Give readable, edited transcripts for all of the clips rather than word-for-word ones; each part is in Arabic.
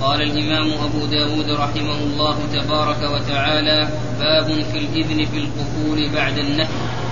قال الإمام أبو داود رحمه الله تبارك وتعالى: باب في الإذن في القفول بعد النهي.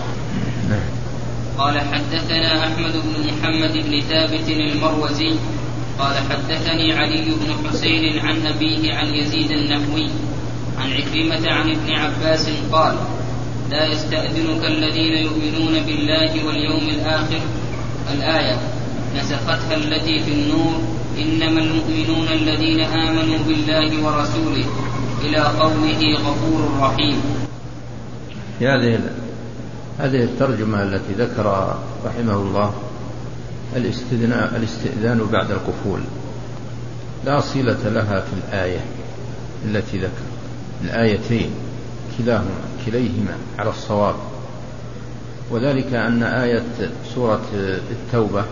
قال حدثنا أحمد بن محمد بن ثابت المروزي قال حدثني علي بن حسين عن أبيه عن يزيد النحوي عن عكرمة عن ابن عباس قال: لا يستأذنك الذين يؤمنون بالله واليوم الآخر الآية نسختها التي في النور إنما المؤمنون الذين آمنوا بالله ورسوله إلى قوله غفور رحيم. في هذه الترجمة التي ذكر رحمه الله الاستئذان بعد القفول لا صلة لها في الآية التي ذكر، الآيتين كليهما على الصواب، وذلك أن آية سورة التوبة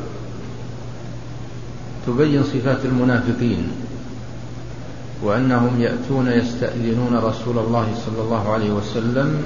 تبين صفات المنافقين وأنهم يأتون يستأذنون رسول الله صلى الله عليه وسلم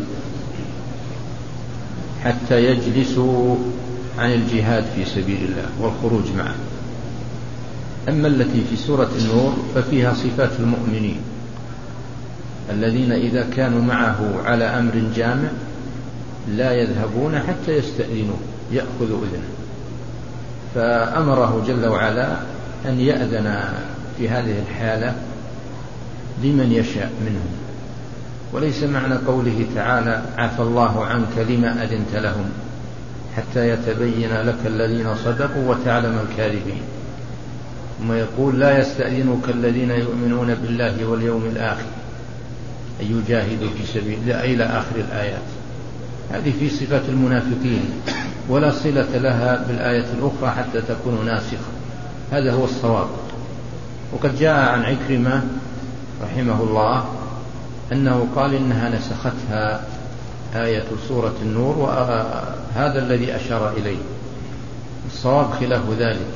حتى يجلسوا عن الجهاد في سبيل الله والخروج معه. أما التي في سورة النور ففيها صفات المؤمنين الذين إذا كانوا معه على أمر جامع لا يذهبون حتى يستأذنوا يأخذوا إذنه، فأمره جل وعلا أن يأذن في هذه الحالة لمن يشاء منهم، وليس معنى قوله تعالى: عفى الله عنك لما أذنت لهم حتى يتبين لك الذين صدقوا وتعلم الكاذبين. ثم يقول: لا يستأذنك الذين يؤمنون بالله واليوم الآخر أن يجاهدوا في سبيل الله إلى آخر الآيات. هذه في صفات المنافقين ولا صلة لها بالآية الأخرى حتى تكون ناسخة. هذا هو الصواب. وقد جاء عن عكرمة رحمه الله أنه قال إنها نسختها آية سورة النور، وهذا الذي أشار إليه. الصواب خلاف ذلك.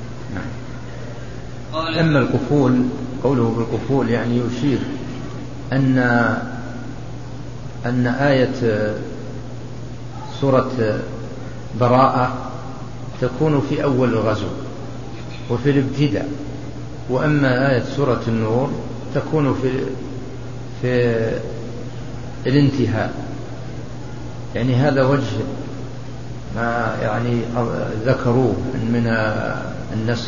أما القفول، قوله بالقفول يعني يشير أن آية سورة براءة تكون في أول الغزو وفي الابتداء، وأما آية سورة النور تكون في الانتهاء. يعني هذا وجه ما يعني ذكروه من النسخ،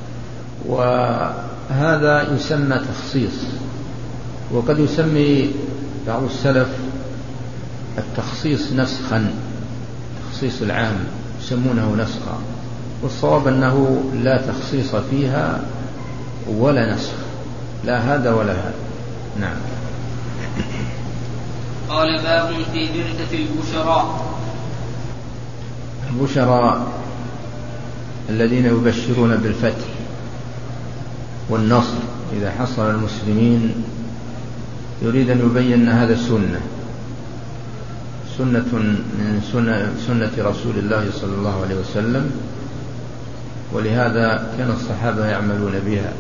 وهذا يسمى تخصيص. وقد يسمي بعض السلف التخصيص نسخا، تخصيص العام يسمونه نسخا، والصواب أنه لا تخصيص فيها ولا نسخ، لا هذا ولا هذا. نعم. قال: باب في بعثة البشراء. البشراء الذين يبشرون بالفتح والنصر إذا حصل المسلمين، يريد أن يبين أن هذا سنة من سنة رسول الله صلى الله عليه وسلم، ولهذا كان الصحابة يعملون بها،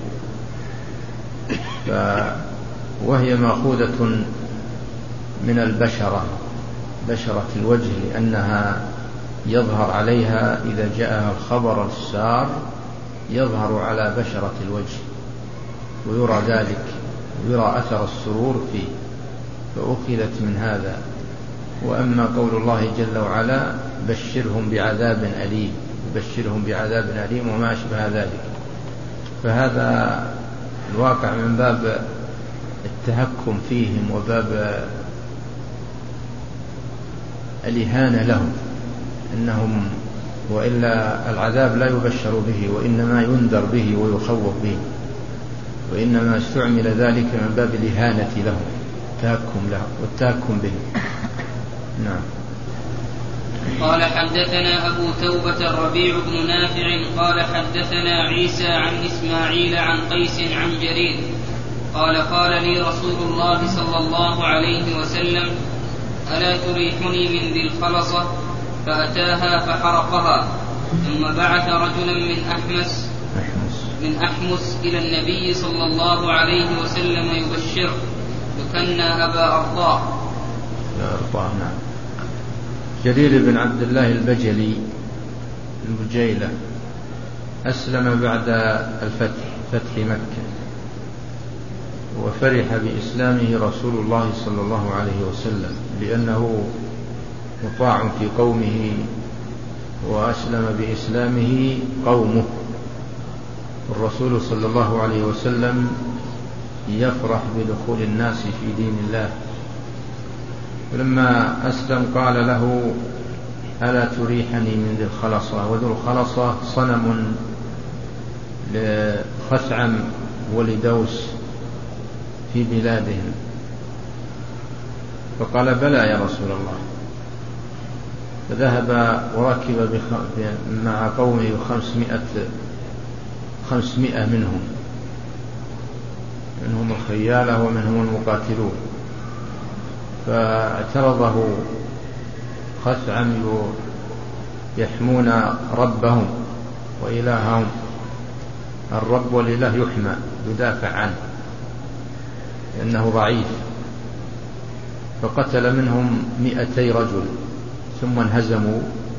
وهي مأخوذة من البشرة، بشرة الوجه، لأنها يظهر عليها إذا جاءها الخبر السار يظهر على بشرة الوجه ويرى ذلك، ويرى أثر السرور فيه، فأخذت من هذا. وأما قول الله جل وعلا: بشرهم بعذاب أليم، بشرهم بعذاب أليم وما أشبه ذلك، فهذا الواقع من باب التهكم فيهم وباب الإهانة لهم، إنهم وإلا العذاب لا يبشر به وإنما ينذر به ويخوف به، وإنما استعمل ذلك من باب الإهانة لهم والتهكم به. نعم. قال: حدثنا أبو توبة الربيع بن نافع قال حدثنا عيسى عن إسماعيل عن قيس عن جرير قال: قال لي رسول الله صلى الله عليه وسلم: ألا تريحني من ذي الخلصة؟ فأتاها فحرقها، ثم بعث رجلا من أحمس إلى النبي صلى الله عليه وسلم يبشره، يكنى أبا أرطاء. نعم. جرير بن عبد الله البجلي البجيلة أسلم بعد الفتح، فتح مكة، وفرح بإسلامه رسول الله صلى الله عليه وسلم، لأنه مطاع في قومه وأسلم بإسلامه قومه. الرسول صلى الله عليه وسلم يفرح بدخول الناس في دين الله. ولما أسلم قال له: ألا تريحني من ذي الخلصة؟ وذو الخلصة صنم لخثعم ولدوس في بلادهم. فقال: بلى يا رسول الله. فذهب وركب مع قومه 500 منهم الخيالة ومنهم المقاتلون. فاعترضه خثعم يحمون ربهم وإلههم. الرب والإله يحمى، يدافع عنه لأنه ضعيف. فقتل منهم 200 رجل ثم انهزموا،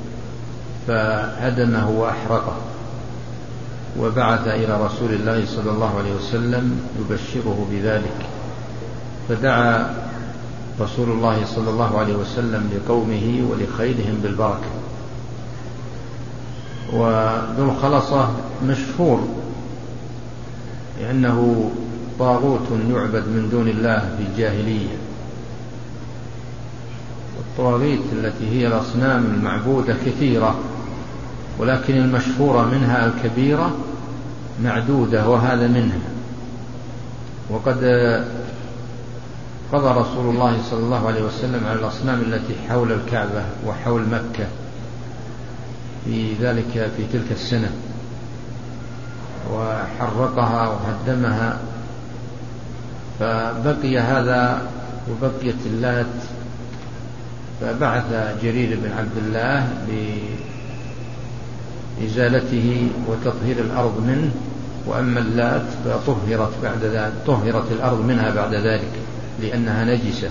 فهدمه وأحرقه، وبعث إلى رسول الله صلى الله عليه وسلم يبشره بذلك. فدعا رسول الله صلى الله عليه وسلم لقومه ولخيلهم بالبركة. وذو الخلصة مشهور لأنه طاغوت يعبد من دون الله في الجاهلية. والطواغيت التي هي الأصنام المعبودة كثيرة، ولكن المشهورة منها الكبيرة معدودة، وهذا منها. وقد قضى رسول الله صلى الله عليه وسلم على الأصنام التي حول الكعبة وحول مكة في تلك السنة، وحرقها وهدمها. فبقي هذا وبقيت اللات. فبعث جرير بن عبد الله بإزالته وتطهير الأرض منه. وأما اللات طهرت الأرض منها بعد ذلك لأنها نجسة.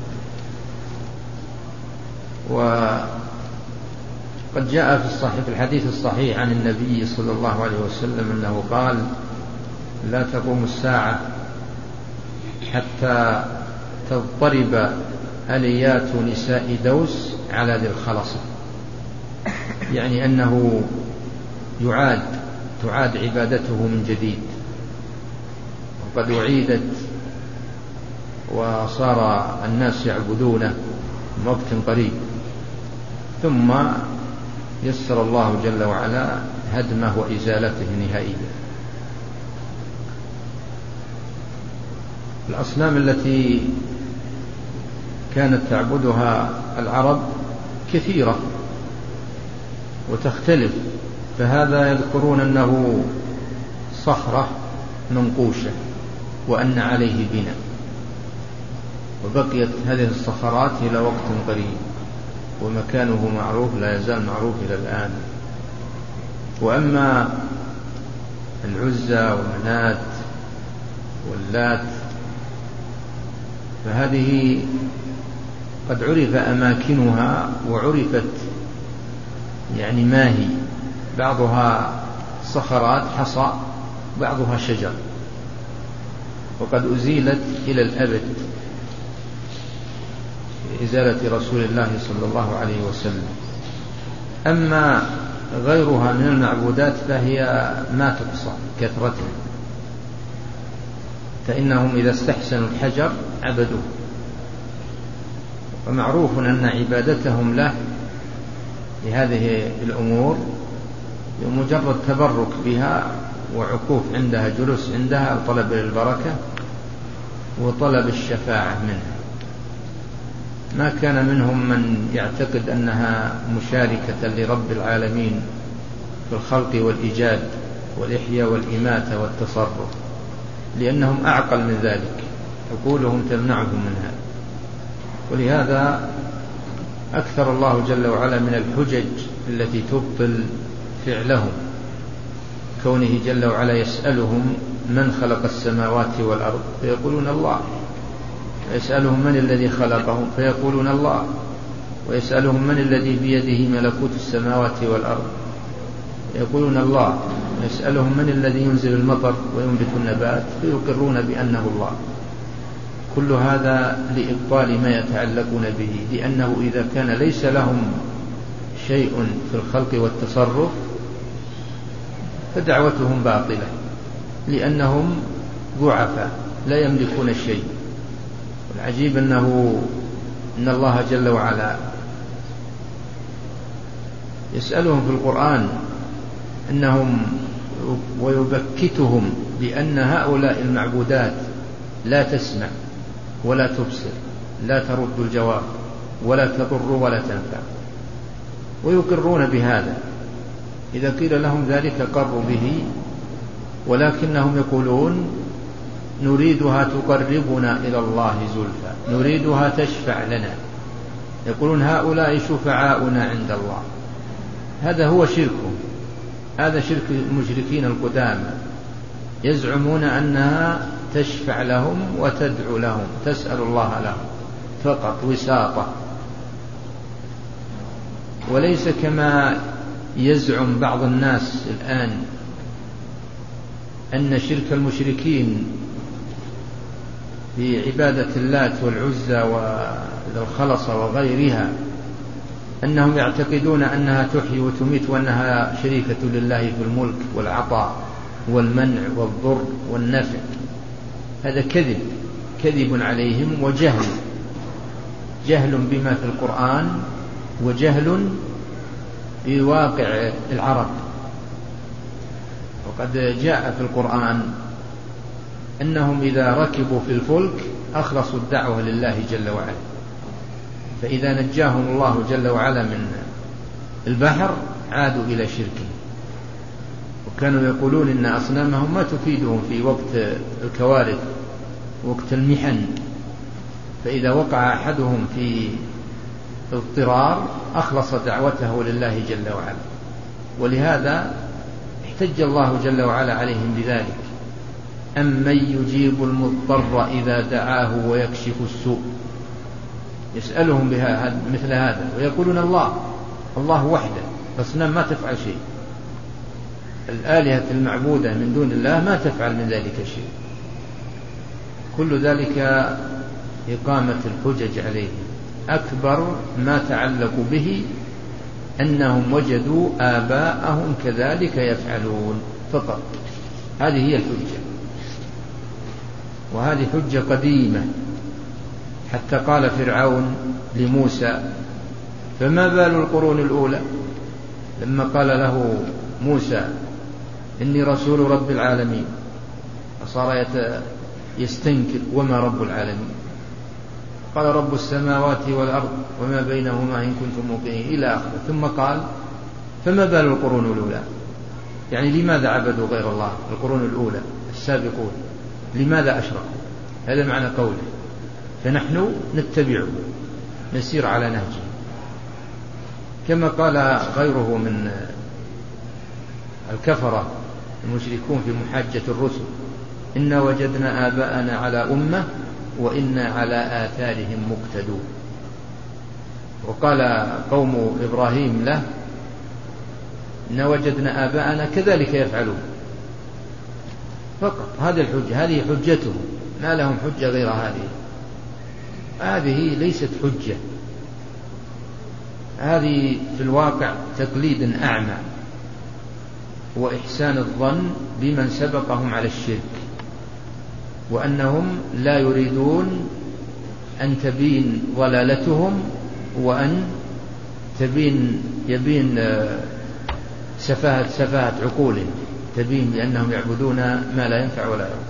وقد جاء في الحديث الصحيح عن النبي صلى الله عليه وسلم أنه قال: لا تقوم الساعة حتى تضطرب أليات نساء دوس على ذي الخلصة، يعني أنه تعاد عبادته من جديد، وقد أعيدت وصار الناس يعبدونه من وقت قريب. ثم يسر الله جل وعلا هدمه وإزالته نهائيا. الأصنام التي كانت تعبدها العرب كثيرة وتختلف. فهذا يذكرون أنه صخرة منقوشة وأن عليه بناء، وبقيت هذه الصخرات إلى وقت قريب، ومكانه معروف، لا يزال معروف إلى الآن. وأما العزى ومنات واللات فهذه قد عرف أماكنها وعرفت يعني ما هي. بعضها صخرات حصى، بعضها شجر، وقد أزيلت إلى الأبد بإزالة رسول الله صلى الله عليه وسلم. أما غيرها من المعبودات فهي ما تقصى كثرتها، فإنهم إذا استحسنوا الحجر عبدوه. ومعروف أن عبادتهم له لهذه الأمور بمجرد تبرك بها وعكوف عندها، جلوس عندها، طلب البركة وطلب الشفاعة منها. ما كان منهم من يعتقد أنها مشاركة لرب العالمين في الخلق والإيجاد والإحياء والإماتة والتصرف، لأنهم أعقل من ذلك، عقولهم تمنعهم من هذا. ولهذا أكثر الله جل وعلا من الحجج التي تبطل فعلهم، كونه جل وعلا يسألهم: من خلق السماوات والأرض؟ فيقولون الله. ويسألهم: من الذي خلقهم؟ فيقولون الله. ويسألهم: من الذي بيده ملكوت السماوات والأرض؟ يقولون الله. ويسألهم: من الذي ينزل المطر وينبت النبات؟ فيقرون بأنه الله. كل هذا لإبطال ما يتعلقون به، لأنه إذا كان ليس لهم شيء في الخلق والتصرف فدعوتهم باطلة، لأنهم ضعفاء لا يملكون الشيء. والعجيب أن الله جل وعلا يسألهم في القرآن أنهم ويبكتهم بأن هؤلاء المعبودات لا تسمع ولا تبصر، لا ترد الجواب ولا تضر ولا تنفع، ويقرون بهذا. إذا قيل لهم ذلك قروا به، ولكنهم يقولون نريدها تقربنا إلى الله زلفى، نريدها تشفع لنا. يقولون هؤلاء شفعاؤنا عند الله. هذا هو شركهم، هذا شرك المشركين القدامى، يزعمون أنها تشفع لهم وتدعو لهم، تسأل الله لهم فقط وساطة، وليس كما يزعم بعض الناس الآن أن شرك المشركين في عبادة اللات والعزى والخلص وغيرها أنهم يعتقدون أنها تحيي وتميت وأنها شريكة لله في الملك والعطاء والمنع والضر والنفع. هذا كذب عليهم وجهل، جهل بما في القرآن وجهل بواقع العرب. وقد جاء في القرآن أنهم إذا ركبوا في الفلك أخلصوا الدعوة لله جل وعلا، فإذا نجاهم الله جل وعلا من البحر عادوا إلى شركه. وكانوا يقولون إن أصنامهم ما تفيدهم في وقت الكوارث، وقت المحن، فإذا وقع أحدهم في اضطرار أخلص دعوته لله جل وعلا. ولهذا احتج الله جل وعلا عليهم بذلك: أمن يجيب المضطر إذا دعاه ويكشف السوء. يسألهم بها مثل هذا، ويقولون الله وحده، الأصنام ما تفعل شيء، الآلهة المعبودة من دون الله ما تفعل من ذلك شيء. كل ذلك إقامة الحجج عليهم. أكبر ما تعلقوا به أنهم وجدوا آباءهم كذلك يفعلون فقط. هذه هي الحجة، وهذه حجة قديمة، حتى قال فرعون لموسى: فما بال القرون الأولى؟ لما قال له موسى: إني رسول رب العالمين، فصار يستنكر: وما رب العالمين؟ قال: رب السماوات والأرض وما بينهما إن كنتم موقنين، إلى آخره. ثم قال: فما بال القرون الأولى؟ يعني لماذا عبدوا غير الله القرون الأولى السابقون؟ لماذا أشركوا؟ هذا معنى قوله: فنحن نتبعه، نسير على نهجه. كما قال غيره من الكفرة المشركون في محاجة الرسل: إنا وجدنا آباءنا على أمة وإنا على آثارهم مقتدون. وقال قوم إبراهيم له: إنا وجدنا آباءنا كذلك يفعلون. فقط هذه الحجة، هذه حجتهم، ما لهم حجة غير هذه. هذه ليست حجة، هذه في الواقع تقليد أعمى وإحسان الظن بمن سبقهم على الشرك، وأنهم لا يريدون أن تبين ضلالتهم وأن يبين سفاهة عقولهم، تبين بأنهم يعبدون ما لا ينفع ولا يضر.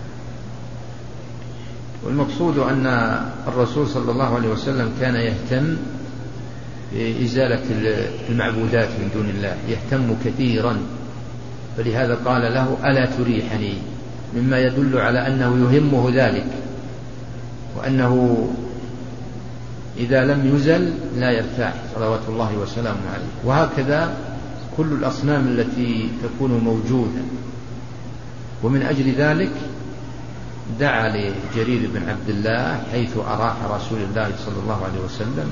والمقصود أن الرسول صلى الله عليه وسلم كان يهتم بإزالة المعبودات من دون الله، يهتم كثيرا، فلهذا قال له: ألا تريحني؟ مما يدل على أنه يهمه ذلك، وأنه إذا لم يزل لا يرتاح صلوات الله وسلامه عليه. وهكذا كل الأصنام التي تكون موجودة. ومن أجل ذلك دعا لجرير بن عبد الله حيث أراح رسول الله صلى الله عليه وسلم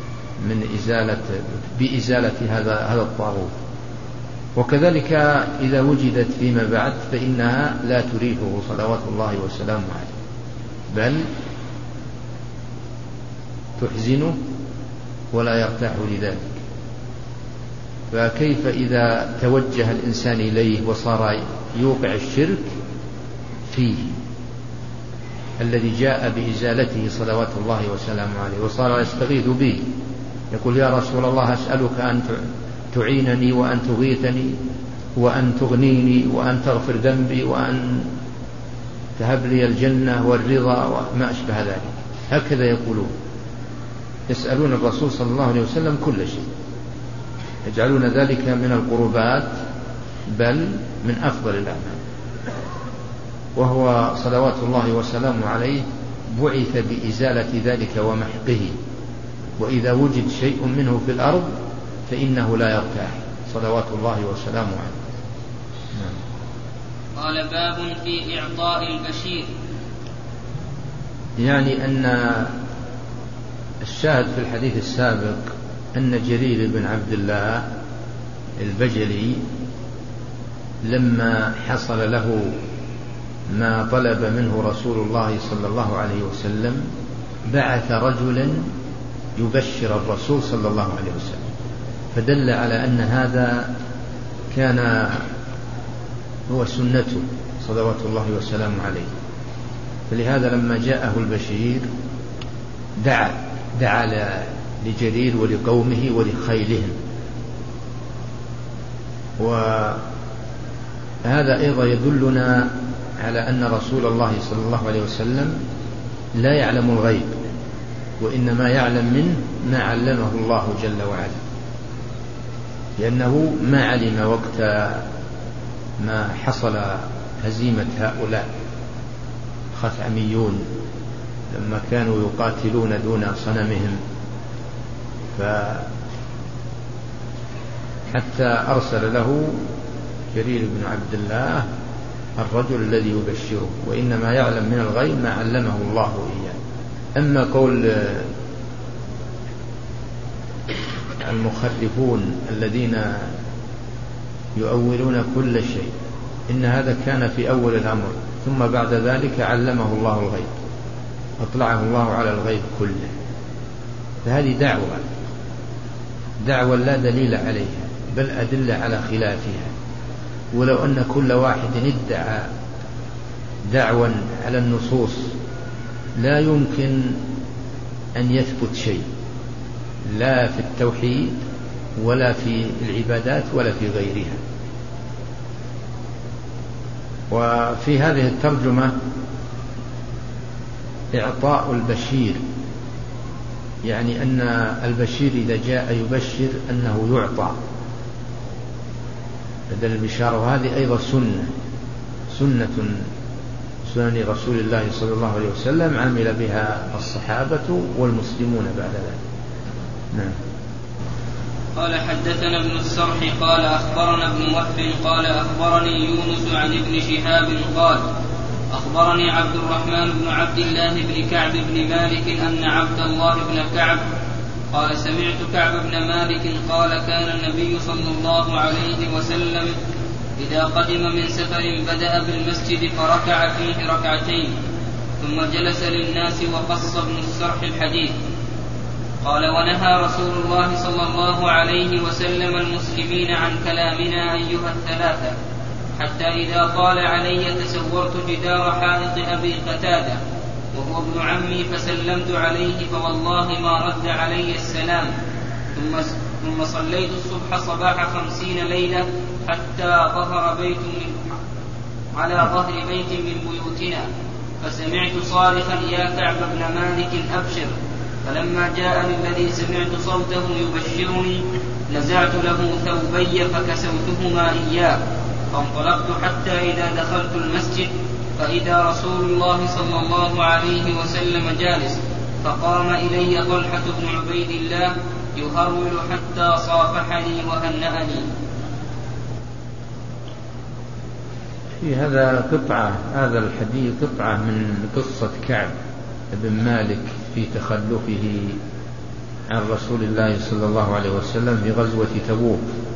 بإزالة هذا الطاغوت. وكذلك إذا وجدت فيما بعد فإنها لا تريحه صلوات الله وسلامه عليه، بل تحزنه ولا يرتاح لذلك. فكيف إذا توجه الإنسان إليه وصار يوقع الشرك فيه الذي جاء بإزالته صلوات الله وسلامه عليه، وصار يستغيث به، يقول يا رسول الله أسألك أن تعينني وأن تغيثني وأن تغنيني وأن تغفر ذنبي وأن تهب لي الجنة والرضا وما أشبه ذلك. هكذا يقولون، يسألون الرسول صلى الله عليه وسلم كل شيء، يجعلون ذلك من القربات بل من أفضل الأعمال. وهو صلوات الله وسلامه عليه بعث بإزالة ذلك ومحقه، وإذا وجد شيء منه في الأرض فإنه لا يرتاح صلوات الله وسلامه عليه. قال باب في إعطاء البشير. يعني أن الشاهد في الحديث السابق أن جرير بن عبد الله البجلي لما حصل له ما طلب منه رسول الله صلى الله عليه وسلم بعث رجلا يبشر الرسول صلى الله عليه وسلم، فدل على أن هذا كان هو سنته صلوات الله وسلامه عليه. فلهذا لما جاءه البشير دعا لجرير ولقومه ولخيلهم. وهذا أيضا يدلنا على أن رسول الله صلى الله عليه وسلم لا يعلم الغيب، وإنما يعلم منه ما علمه الله جل وعلا، لأنه ما علم وقت ما حصل هزيمة هؤلاء خثعميون لما كانوا يقاتلون دون صنمهم، حتى أرسل له جرير بن عبد الله الرجل الذي يبشره، وإنما يعلم من الغيب ما علمه الله إياه. أما قول المخرفون الذين يؤولون كل شيء إن هذا كان في أول الأمر ثم بعد ذلك علمه الله الغيب، أطلعه الله على الغيب كله، فهذه دعوة لا دليل عليها بل أدلة على خلافها. ولو أن كل واحد ادعى دعوا على النصوص لا يمكن أن يثبت شيء، لا في التوحيد ولا في العبادات ولا في غيرها. وفي هذه الترجمة إعطاء البشير، يعني أن البشير إذا جاء يبشر أنه يعطى بدل البشارة. وهذه أيضا سنة سنن رسول الله صلى الله عليه وسلم عمل بها الصحابة والمسلمون بعد ذلك. نعم. قال حدثنا ابن السرح قال أخبرنا ابن وهب قال أخبرني يونس عن ابن شهاب قال أخبرني عبد الرحمن بن عبد الله بن كعب بن مالك أن عبد الله بن كعب قال سمعت كعب بن مالك قال كان النبي صلى الله عليه وسلم إذا قدم من سفر بدأ بالمسجد فركع فيه ركعتين ثم جلس للناس وقص ابن السرح الحديث. قال ونهى رسول الله صلى الله عليه وسلم المسلمين عن كلامنا أيها الثلاثة، حتى إذا طال علي تسورت جدار حائط أبي قتادة وهو ابن عمي فسلمت عليه فوالله ما رد علي السلام، ثم صليت الصبح صباح 50 ليلة حتى ظهر بيت على ظهر بيت من بيوتنا، فسمعت صارخا يا كعب بن مالك أبشر، فلما جاءني الذي سمعت صوته يبشرني نزعت له ثوبي فكسوتهما إياه، فانطلقت حتى إذا دخلت المسجد فإذا رسول الله صلى الله عليه وسلم جالس، فقام إلي طلحة بن عبيد الله يهرول حتى صافحني وهنأني. في هذا الحديث قطعة من قصة كعب بن مالك في تخلفه عن رسول الله صلى الله عليه وسلم في غزوة تبوك.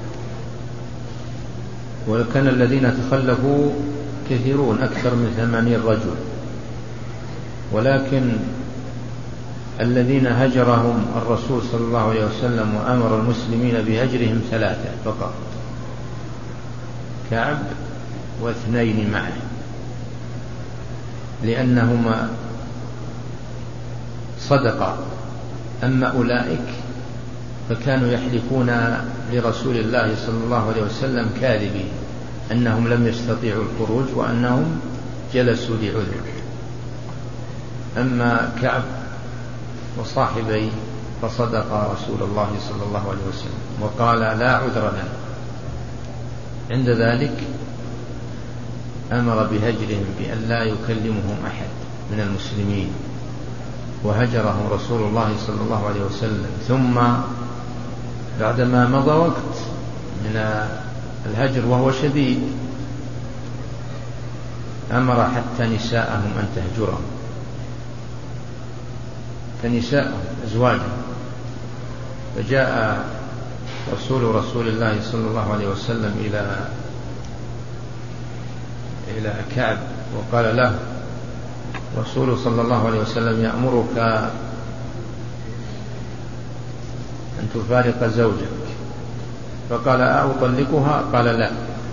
وكان الذين تخلفوا كثيرون أكثر من 80 رجل، ولكن الذين هجرهم الرسول صلى الله عليه وسلم وأمر المسلمين بهجرهم 3 فقط، كعب و2 معه، لأنهما صدقا. أما أولئك فكانوا يحلفون لرسول الله صلى الله عليه وسلم كاذبين أنهم لم يستطيعوا الخروج وأنهم جلسوا لعذر. أما كعب وصاحبيه فصدق رسول الله صلى الله عليه وسلم وقال لا عذر لنا. عند ذلك أمر بهجرهم بأن لا يكلمهم أحد من المسلمين، وهجرهم رسول الله صلى الله عليه وسلم. ثم بعدما مضى وقت من الهجر وهو شديد أمر حتى نساءهم أن تهجرهم، فنساءهم أزواجهم. فجاء رسول الله صلى الله عليه وسلم إلى كعب وقال له رسول صلى الله عليه وسلم يأمرك أن تفارق زوجك. فقال أطلقها؟ قال لا،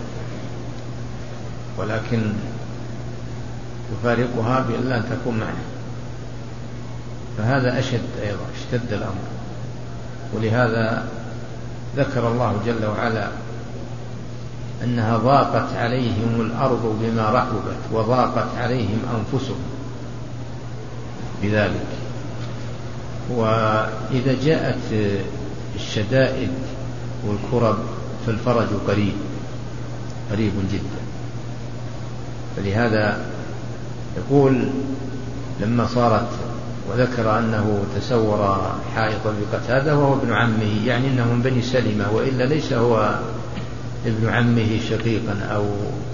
ولكن تفارقها بأن لا تكون معه. فهذا أيضا اشتد الأمر. ولهذا ذكر الله جل وعلا أنها ضاقت عليهم الأرض بما رحبت وضاقت عليهم أنفسهم بذلك. وإذا جاءت الشدائد والكرب فالفرج قريب جدا. فلهذا يقول لما صارت وذكر أنه تسور حائطا بقتادة وهو ابن عمه، يعني أنه من بني سلمة، وإلا ليس هو ابن عمه شقيقا أو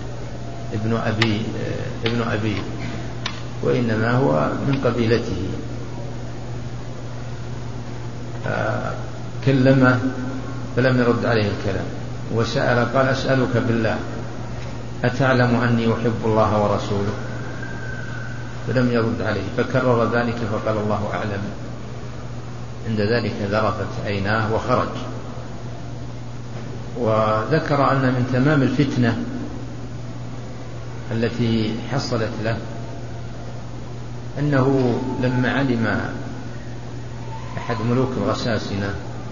ابن أبي وإنما هو من قبيلته. كلمه فلم يرد عليه الكلام، وسأل قال أسألك بالله أتعلم أني أحب الله ورسوله؟ فلم يرد عليه، فكرر ذلك فقال الله أعلم. عند ذلك ذرفت عيناه وخرج. وذكر أن من تمام الفتنة التي حصلت له أنه لما علم أحد ملوك الغساسنة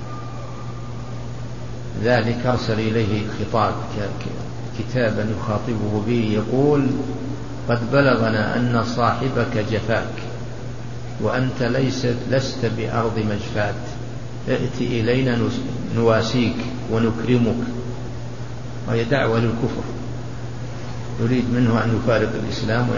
ذلك أرسل إليه خطاب كتابا يخاطبه به يقول قد بلغنا أن صاحبك جفاك وأنت لست بأرض مجفات، ائت إلينا نواسيك ونكرمك. وهي دعوة للكفر، يريد منه أن يفارق الإسلام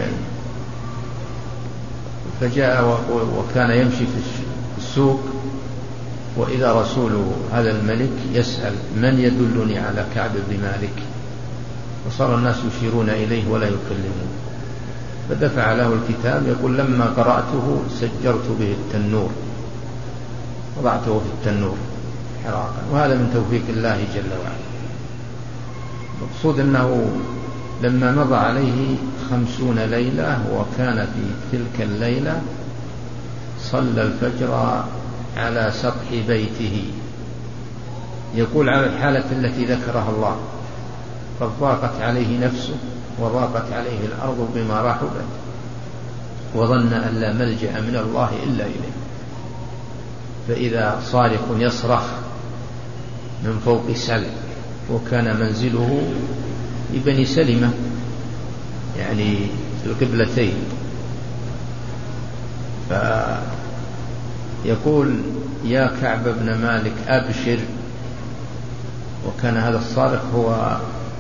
فجاء وكان يمشي في السوق، وإذا رسول هذا الملك يسأل من يدلني على كعب بن مالك، وصار الناس يشيرون إليه ولا يكلمون. فدفع له الكتاب يقول لما قرأته سجرت به التنور، وضعته في التنور حراقا. وهذا من توفيق الله جل وعلا. المقصود أنه لما مضى عليه 50 ليلة وكان في تلك الليلة صلى الفجر على سطح بيته. يقول على الحالة التي ذكرها الله قد ضاقت عليه نفسه وضاقت عليه الأرض بما رحبت وظن أن لا ملجأ من الله إلا إليه، فإذا صارخ يصرخ من فوق سلع، وكان منزله لبني سلمة يعني في القبلتين. فيقول يا كعب بن مالك أبشر، وكان هذا الصارخ هو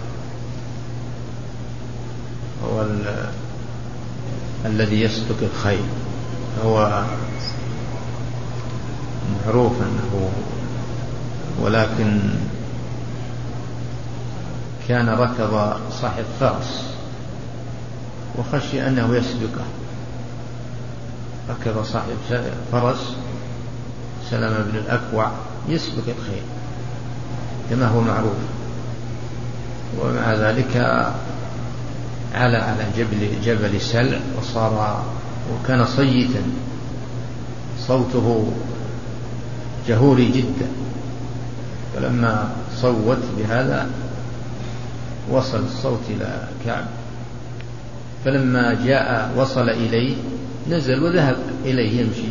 الذي يسلك الخيل، هو معروف أنه، ولكن كان ركض صاحب فرس وخشي أنه يسبقه، ركض صاحب فرس سلمة بن الأكوع يسبق الخيل كما هو معروف. ومع ذلك على جبل سلع وكان صوته جهوري جدا، فلما صوت بهذا وصل الصوت إلى كعب، فلما وصل إليه نزل وذهب إليه يمشي،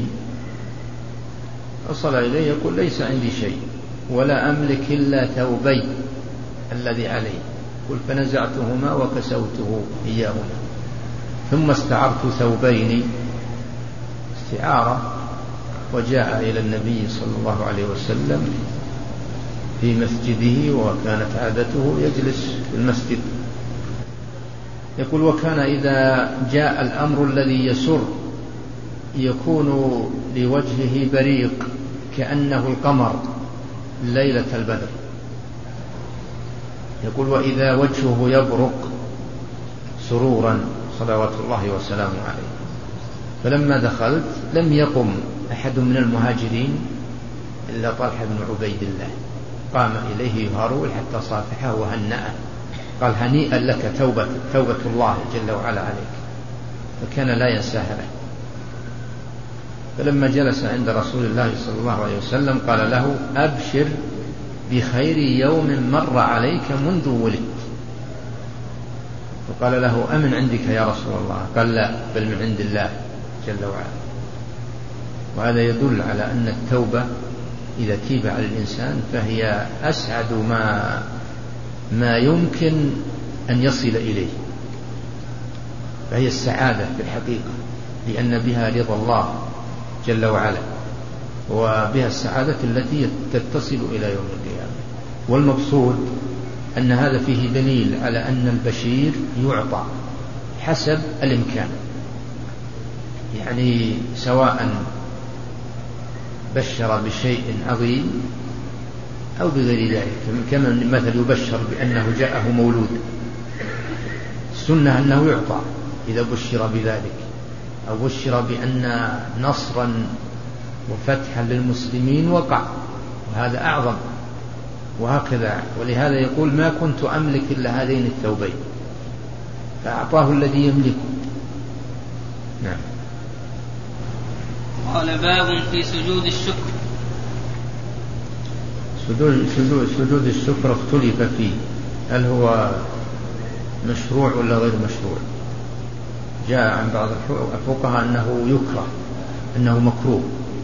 وصل إليه يقول: ليس عندي شيء ولا أملك إلا ثوبي الذي عليه، قل فنزعتهما وكسوته إياهما، ثم استعرت ثوبين استعارة، وجاء إلى النبي صلى الله عليه وسلم في مسجده، وكانت عادته يجلس في المسجد. يقول: وكان إذا جاء الأمر الذي يسر يكون لوجهه بريق كأنه القمر ليلة البدر. يقول: وإذا وجهه يبرق سرورا صلوات الله وسلامه عليه. فلما دخلت لم يقم أحد من المهاجرين إلا طلحة بن عبيد الله، قام إليه يهرول حتى صافحه وهنأه، قال: هنيئا لك توبة الله جل وعلا عليك، فكان لا ينساها له. فلما جلس عند رسول الله صلى الله عليه وسلم قال له: أبشر بخير يوم مر عليك منذ ولدت. فقال له: أمن عندك يا رسول الله؟ قال: لا، بل من عند الله جل وعلا. وهذا يدل على أن التوبة إذا تيب على الإنسان فهي أسعد ما يمكن أن يصل إليه، فهي السعادة في الحقيقة، لأن بها رضا الله جل وعلا، وبها السعادة التي تتصل إلى يوم القيامة. والمقصود أن هذا فيه دليل على أن البشير يعطى حسب الإمكان، يعني سواء بشر بشيء عظيم أو بغير ذلك، كما مثل يبشر بأنه جاءه مولود، السنة أنه يعطى إذا بشر بذلك، أو بشر بأن نصرا وفتحا للمسلمين وقع، وهذا أعظم. وهكذا، ولهذا يقول: ما كنت أملك إلا هذين الثوبين، فأعطاه الذي يملكه. نعم. قال: باب في سجود الشكر. سجود الشكر اختلف فيه، هل هو مشروع ولا غير مشروع؟ جاء عن بعض الفقهاء أنه يكره، أنه مكروه،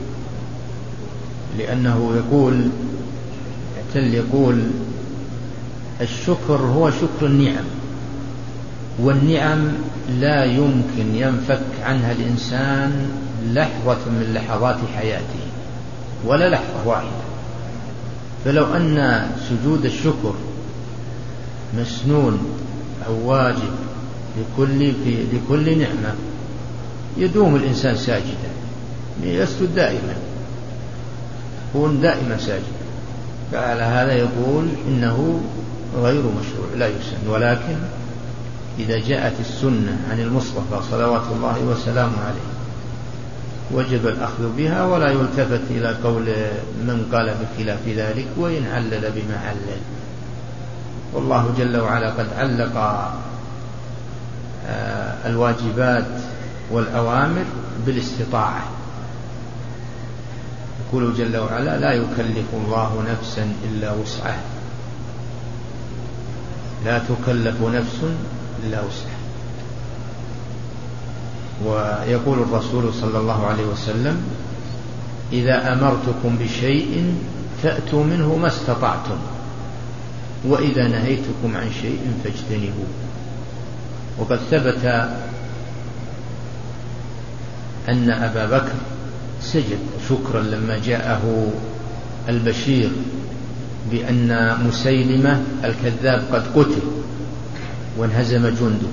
لأنه يقول الشكر هو شكر النعم، والنعم لا يمكن ينفك عنها الإنسان لحظة من لحظات حياته، ولا لحظة واحدة. فلو أن سجود الشكر مسنون أو واجب لكل نعمة يدوم الإنسان ساجدا، يسجد دائما، يكون دائما ساجدا. فعلى هذا يقول إنه غير مشروع لا يسن. ولكن إذا جاءت السنة عن المصطفى صلوات الله وسلامه عليه وجب الأخذ بها، ولا يلتفت إلى قول من قال بخلاف ذلك وإن علل بما علل. والله جل وعلا قد علق الواجبات والأوامر بالاستطاعة، يقول جل وعلا: لا يكلف الله نفسا إلا وسعها، لا تكلف نفس إلا وسعها. ويقول الرسول صلى الله عليه وسلم: إذا أمرتكم بشيء فأتوا منه ما استطعتم، وإذا نهيتكم عن شيء فاجتنبوه. وقد ثبت أن أبا بكر سجد شكرا لما جاءه البشير بأن مسيلمة الكذاب قد قتل وانهزم جنده.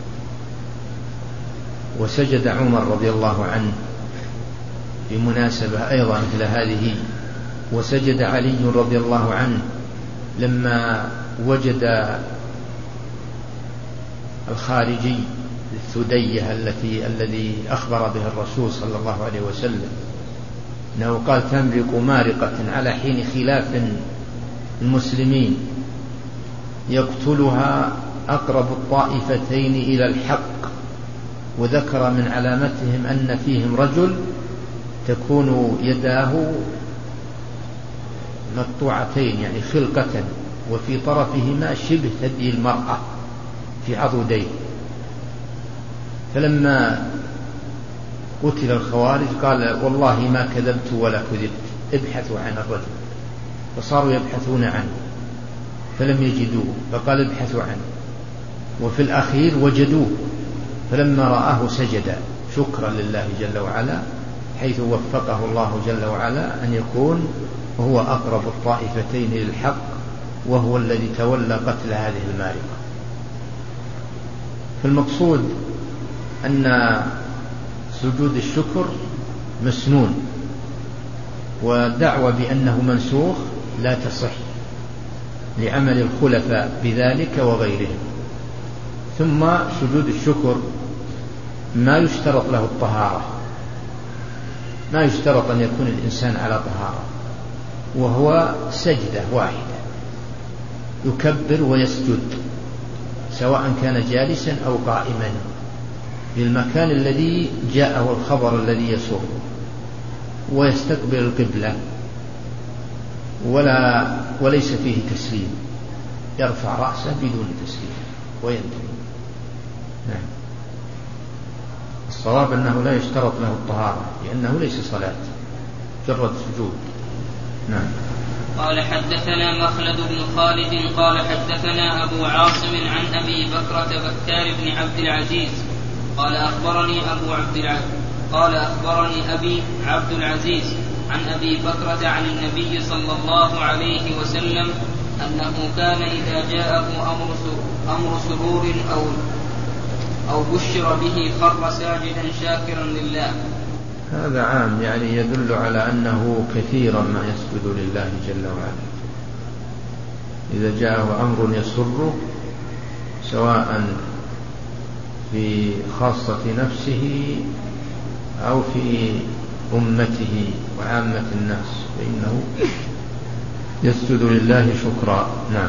وسجد عمر رضي الله عنه بمناسبة أيضا مثل هذه. وسجد علي رضي الله عنه لما وجد الخارجي الثدية الذي أخبر به الرسول صلى الله عليه وسلم أنه قال: تمرق مارقة على حين خلاف المسلمين يقتلها أقرب الطائفتين إلى الحق. وذكر من علامتهم أن فيهم رجل تكون يداه مقطوعتين يعني خلقة، وفي طرفهما شبه ثدي المرأة في عضديه. فلما قتل الخوارج قال والله ما كذبت ولا كذبت، ابحثوا عن الرجل. فصاروا يبحثون عنه فلم يجدوه، فقال ابحثوا عنه. وفي الأخير وجدوه، فلما رآه سجد شكرا لله جل وعلا، حيث وفقه الله جل وعلا أن يكون هو أقرب الطائفتين للحق، وهو الذي تولى قتل هذه المارقة. فالمقصود أن سجود الشكر مسنون، والدعوة بأنه منسوخ لا تصح لعمل الخلفاء بذلك وغيرهم. ثم سجود الشكر ما يشترط له الطهارة، ما يشترط أن يكون الإنسان على طهارة، وهو سجدة واحدة يكبر ويسجد سواء كان جالسا أو قائما للمكان الذي جاءه الخبر الذي يسره، ويستقبل القبلة وليس فيه تسليم، يرفع رأسه بدون تسليم وينتهي. نعم. الصواب أنه لا يشترط له الطهارة لأنه ليس صلاة، مجرد سجود. نعم. قال حدثنا مخلد بن خالد قال حدثنا أبو عاصم عن أبي بكرة بكار بن عبد العزيز قال أخبرني أبي عبد العزيز عن أبي بكرة عن النبي صلى الله عليه وسلم أنه كان إذا جاءه أمر سرور أو بشر به خر ساجدا شاكرا لله. هذا عام، يعني يدل على أنه كثيرا ما يسجد لله جل وعلا. إذا جاءه أمر يسره سواء في خاصة نفسه أو في أمته وعامة الناس فإنه يسجد لله شكرا. نعم.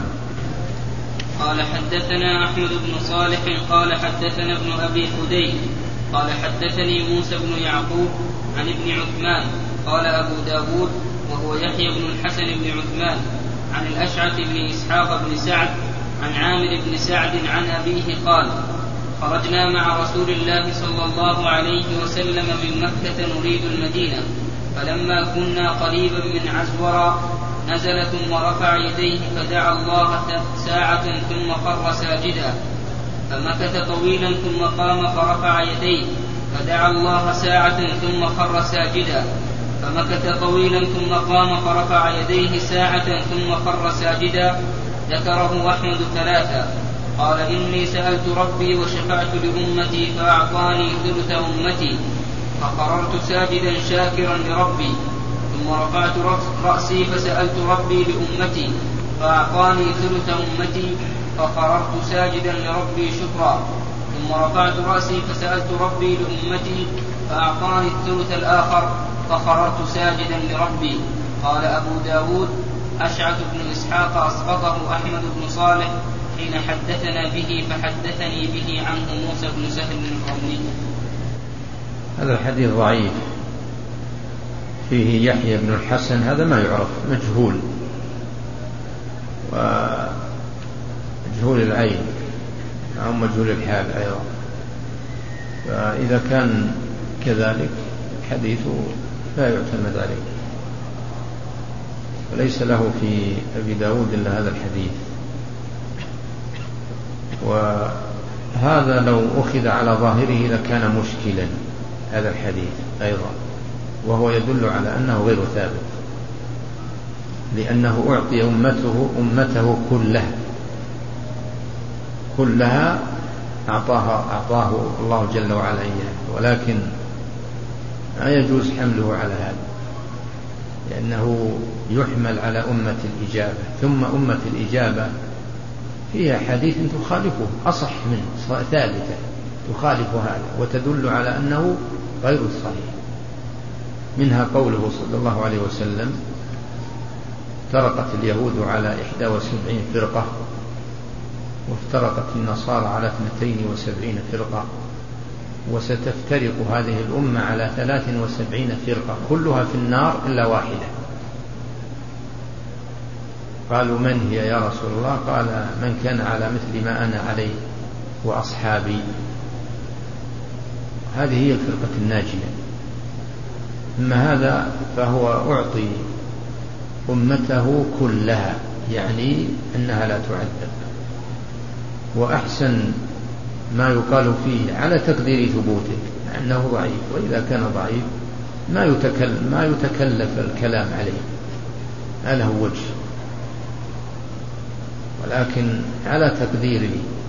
قال حدثنا أحمد بن صالح قال حدثنا ابن أبي حديث قال حدثني موسى بن يعقوب عن ابن عثمان قال أبو داود وهو يحيى بن الحسن بن عثمان عن الأشعث بن إسحاق بن سعد عن عامر بن سعد عن أبيه قال خرجنا مع رسول الله صلى الله عليه وسلم من مكة نريد المدينة، فلما كنا قريبا من عزورا نزل ثم رفع يديه فدعا الله ساعة ثم خر ساجدا، فمكث طويلا ثم قام فرفع يديه فدعا الله ساعة ثم خر ساجدا، فمكث طويلا ثم قام فرفع يديه ساعة ثم خر ساجدا. ذكره أحمد ثلاثة. قال إني سألت ربي وشفعت لأمتي فأعطاني ثلث أمتي فقررت ساجدا شاكرا لربي، ثم رفعت رأسي فسألت ربي لأمتي فأعطاني ثلث أمتي فقررت ساجدا لربي شكرا، ثم رفعت رأسي فسألت ربي لأمتي فأعطاني الثلث الآخر فقررت ساجدا لربي. قال أبو داود أشعث بن إسحاق أسقطه أحمد بن صالح حين حدثنا به فحدثني به عنه موسى بن سهل القرني. هذا الحديث ضعيف، فيه يحيى بن الحسن، هذا ما يعرف، مجهول ومجهول العين أو مجهول الحال أيضا. فإذا كان كذلك الحديث لا يعتمد عليه، وليس له في أبي داود إلا هذا الحديث. وهذا لو أخذ على ظاهره لكان مشكلا هذا الحديث أيضا، وهو يدل على أنه غير ثابت، لأنه أعطي أمته كلها أعطاه الله جل وعلا إياه، ولكن لا يجوز حمله على هذا، لأنه يحمل على أمة الإجابة. ثم أمة الإجابة فيها حديث تخالفه أصح منه، ثابتة تخالف هذا وتدل على أنه غير صحيح. منها قوله صلى الله عليه وسلم افترقت اليهود على 71 فرقة وافترقت النصارى على 72 فرقة وستفترق هذه الأمة على 73 فرقة كلها في النار إلا واحدة. قالوا من هي يا رسول الله؟ قال من كان على مثل ما أنا عليه وأصحابي. هذه هي الفرقة الناجية. أما هذا فهو أعطي أمته كلها، يعني أنها لا تعذب. وأحسن ما يقال فيه على تقدير ثبوته أنه ضعيف، وإذا كان ضعيف ما يتكلف الكلام عليه، ما له وجه، ولكن على تقدير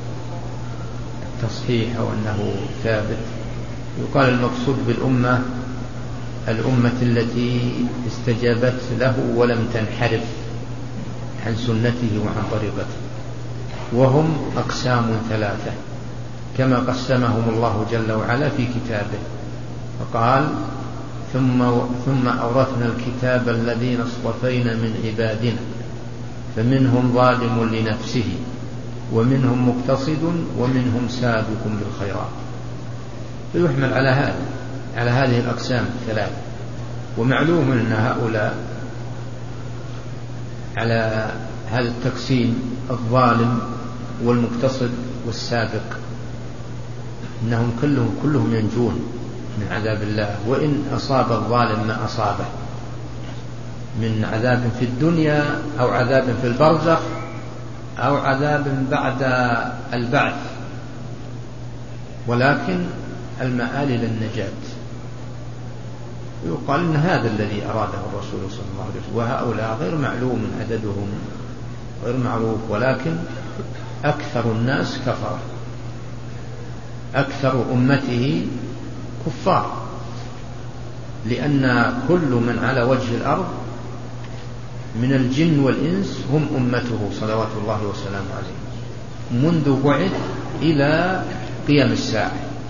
التصحيح أو أنه ثابت يقال المقصود بالأمة الأمة التي استجابت له ولم تنحرف عن سنته وعن طريقته، وهم أقسام 3 كما قسمهم الله جل وعلا في كتابه، فقال ثم أورثنا الكتاب الذين اصطفينا من عبادنا فمنهم ظالم لنفسه ومنهم مقتصد ومنهم سابق بالخيرات. فيحمل على هذه الأقسام 3. ومعلوم أن هؤلاء على هذا التقسيم الظالم والمقتصد والسابق إنهم كلهم ينجون من عذاب الله، وإن أصاب الظالم ما أصابه من عذاب في الدنيا أو عذاب في البرزخ أو عذاب بعد البعث، ولكن المآل إلى النجاة. يقال إن هذا الذي أراده الرسول صلى الله عليه وسلم، وهؤلاء غير معلوم عددهم غير معروف، ولكن أكثر الناس كفر، أكثر أمته كفار، لأن كل من على وجه الأرض من الجن والإنس هم أمته صلوات الله وسلامه عليه منذ بعث إلى قيام الساعة.